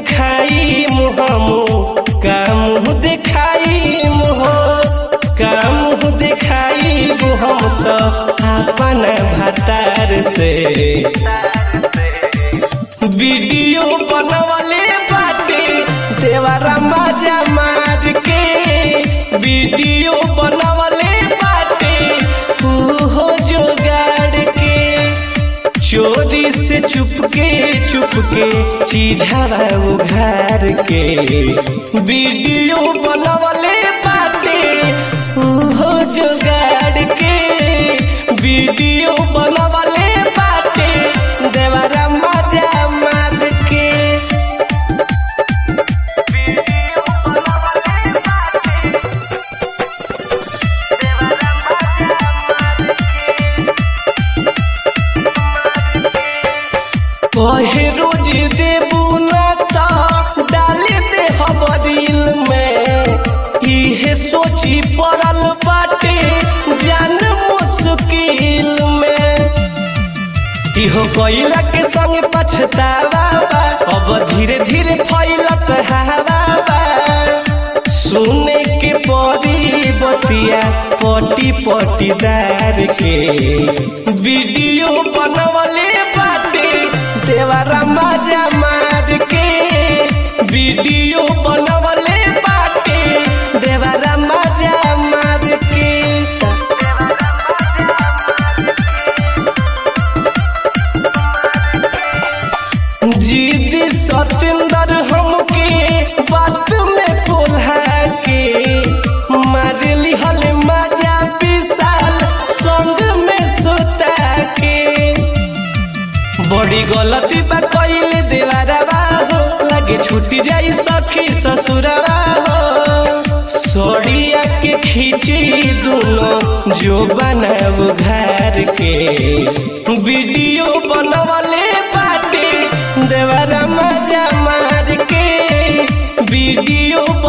दिखाई मुँह का मुँह दिखाई का मुँह दिखाई हम तो अपन भतार से वीडियो बनवले बाटे देवरा मजा मार के वीडियो बनवले बाटे हो जोगाड़ के चोरी से चुपके चीज़ा उघार के वीडियो बनवले बाटे हो जोगाड़ के वीडियो बनवले बाटे देवरा मजा मार के कहे रोज देबू ना तो डाले दे हबरील में इहे सोची पड़ल बाटे जान मुश्किल में इहो कोइला के संग पछतावा बा अब धीरे धीरे फैलत हवा बा सुने के पड़ी बतिया पटी पटीदार के वीडियो बनवले बाटे देवरा मजा मार के वीडियो बनवले बाटे देवरा मजा मार के जीद सतेंद्र हमके बात में कोल्हा के मार लिहल मजा विशाल संग में सोता के बड़ी गलती बा कइले देवरवा हो लगे छूट जाई सखी ससुरवा हो सोड़िया के खींची दोनों जो बनाव घर के वीडियो बनवले बाटे देवरा मजा मार के वीडियो